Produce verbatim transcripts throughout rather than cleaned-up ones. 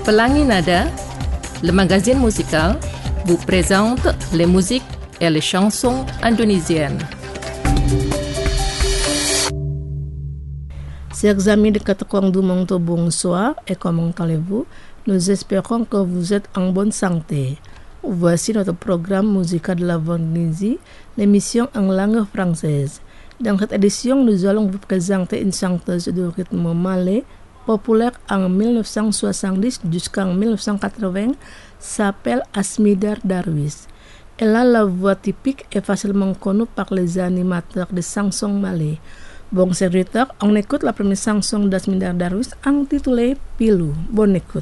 Pelangi Nada, le magazine musical, vous présente les musiques et les chansons indonésiennes. Chers amis de quatre coins du monde, bonsoir et comment allez-vous? Nous espérons que vous êtes en bonne santé. Voici notre programme musical de la Indonésie, l'émission en langue française. Dans cette édition, nous allons vous présenter une chanteuse de rythme malais populaire en dix-neuf cent soixante-dix jusqu'en dix-neuf cent quatre-vingts, s'appelle Asmidar Darwish. Elle a la voix typique et facilement connue par les animateurs de chansons malais. Bon serviteur, on écoute la première chanson d'Asmidar Darwish intitulée Pilu. Bonne écoute.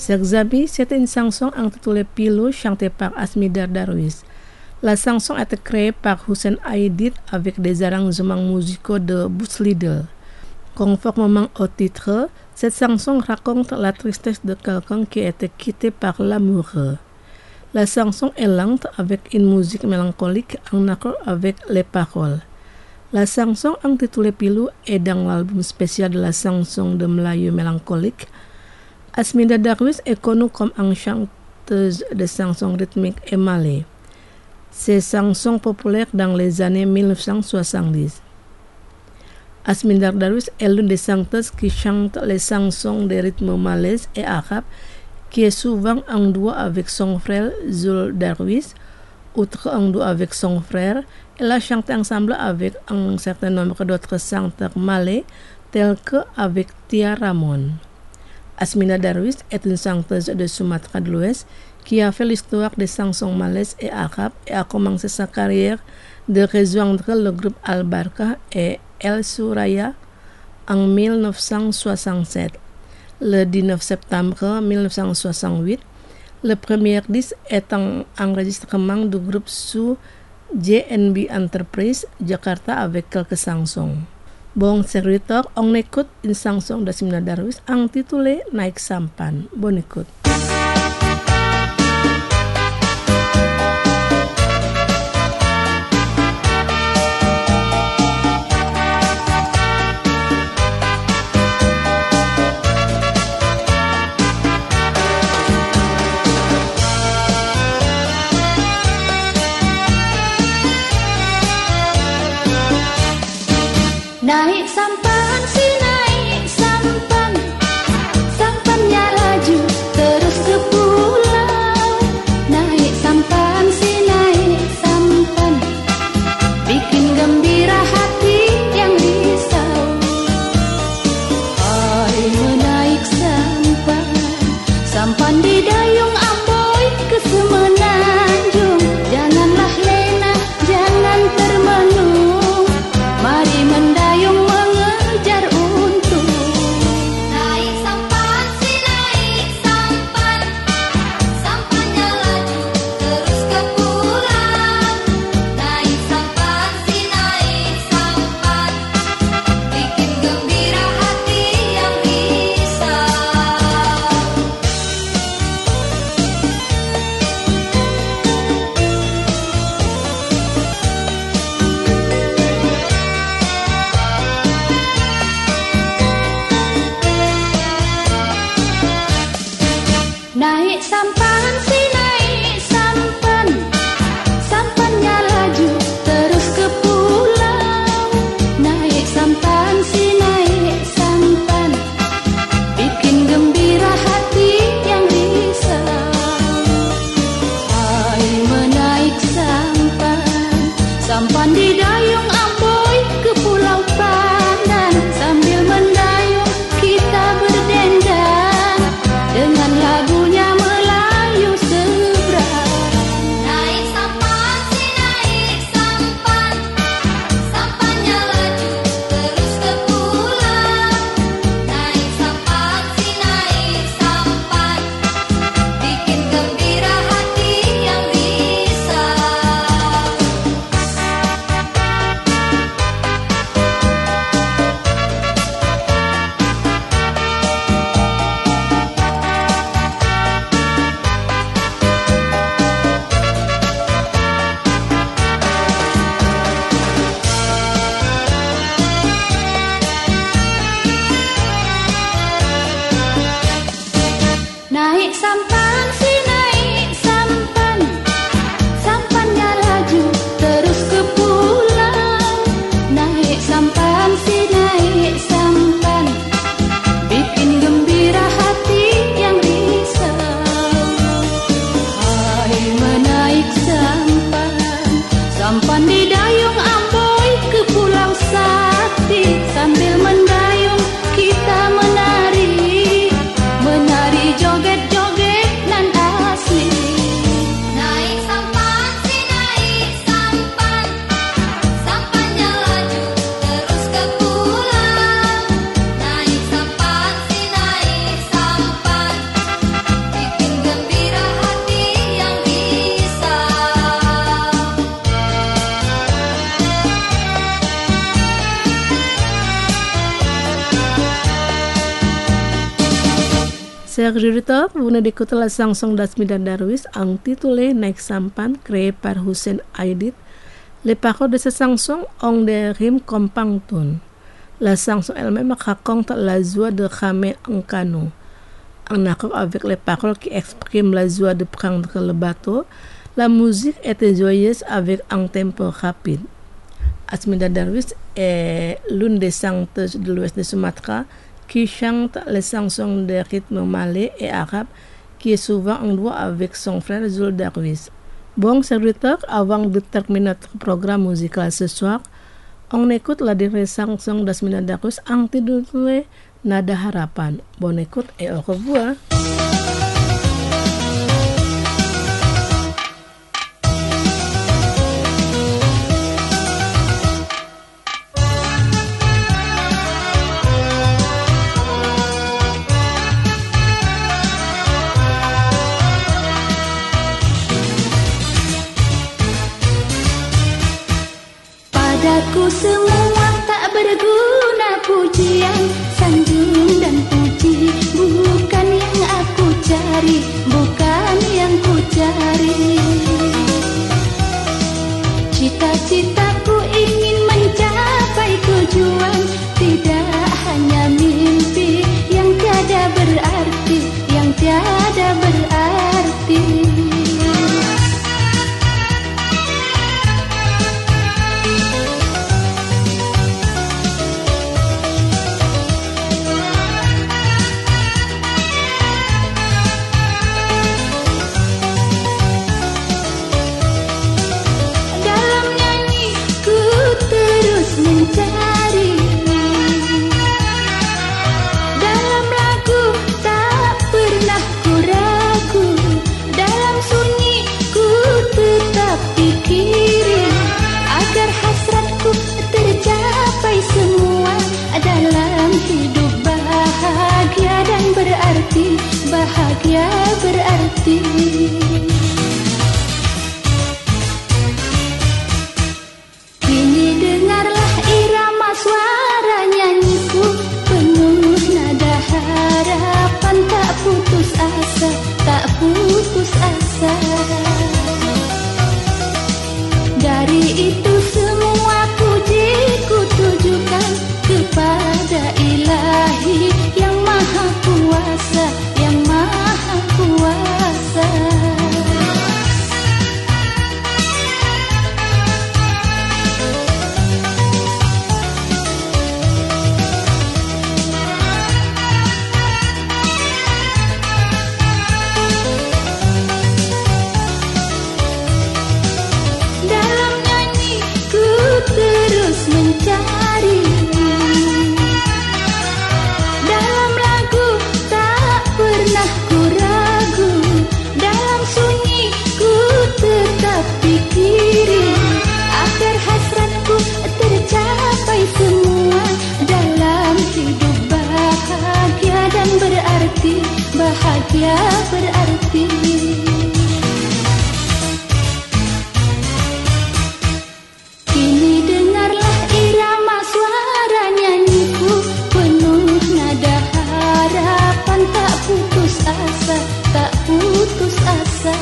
Chers amis, c'était une chanson intitulée Pilou chantée par Asmida Darwish. La chanson a été créée par Hussein Aidit avec des arrangements musicaux de Buzz Lidl. Conformément au titre, cette chanson raconte la tristesse de quelqu'un qui a été quitté par l'amoureux. La chanson est lente avec une musique mélancolique en accord avec les paroles. La chanson intitulée Pilou est dans l'album spécial de la chanson de Melayu mélancolique. Asmida Darwish est connue comme une chanteuse de chansons rythmiques et malais. Ses chansons populaires dans les années dix-neuf cent soixante-dix. Asmida Darwish est l'une des chanteuses qui chante les chansons de rythme malais et arabe, qui est souvent en duo avec son frère Zul Darwish. Outre un duo avec son frère, elle a chanté ensemble avec un certain nombre d'autres chanteurs malais, tels que avec Tia Ramon. Asmida Darwish est une chanteuse de Sumatra de l'Ouest qui a fait l'histoire des chansons malaises et arabes et a commencé sa carrière de rejoindre le groupe Al-Barka et El Suraya en dix-neuf cent soixante-sept. Le dix-neuf septembre dix-neuf cent soixante-huit, le premier disque est un enregistrement du groupe sous J N B Enterprise Jakarta avec quelques chansons. Bon serviteur, on écoute une chanson d'Asmida Darwish intitulée Naik Sampan. Bonne écoute. Naik sampan si naik sampan, sampannya laju terus ke pulau. Naik sampan si naik sampan, bikin gembira hati yang risau. Hai menaik sampan, sampan di dayung Amboy ke Semenanjung. Janganlah lena, jangan termenung, mari mendayung mengejar untung. Naik sampan si naik sampan, sampannya laju terus ke pulau. Naik sampan si naik sampan, bikin gembira hati yang risau. Naik sampan si naik sampan, sampannya laju terus ke pulau. Naik sampan si naik sampan, bikin gembira hati yang risau. Hai menaik sampan, sampan di dayung Amboy ke Pulau Pandan. Sambil mendayung kita berdendang, dengan lagunya Melayu Chers auditeurs, vous venez d'écouter la chanson d'Asmita Darwish intitulée Naik Sampan, créée par Hussein Aidit. Les paroles de cette chanson ont des rimes comme pantun. La chanson elle-même raconte la joie de ramer en canot. En accord avec les paroles qui expriment la joie de prendre le bateau, la musique était joyeuse avec un tempo rapide. Asmita Darwish est l'une des chanteuses de l'ouest de Sumatra qui chante les chansons de rythme malais et arabe, qui est souvent en duo avec son frère Zul Darwish. Bon serviteur, avant de terminer notre programme musical ce soir, on écoute la dernière chanson d'Asmita Darwish intitulée Nada Harapan. Bonne écoute et au revoir. Padaku semua tak berguna pujian, sanjung dan puji, bukan yang aku cari, bukan yang ku cari. Cita-citaku ingin mencapai tujuan, tidak hanya mimpi yang tiada berarti, yang tiada berarti. Mencari dalam lagu tak pernah ku ragu, dalam sunyi ku tetap pikirin agar hasratku tercapai semua, dalam hidup bahagia dan berarti, bahagia berarti. Suara nyanyiku penuh nada harapan, tak putus asa, tak putus asa. Dari itu semua pujiku tujukan kepada Ilahi yang maha kuasa, yang maha kuasa. Mencari dalam lagu tak pernah ku ragu, dalam sunyi ku tetap pikirin agar hasratku tercapai semua, dalam hidup bahagia dan berarti, bahagia berarti. Asa, tak putus asa.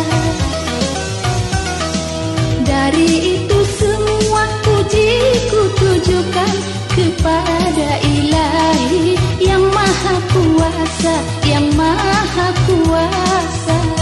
Dari itu semua pujiku tujukan kepada Ilahi yang maha kuasa, yang maha kuasa.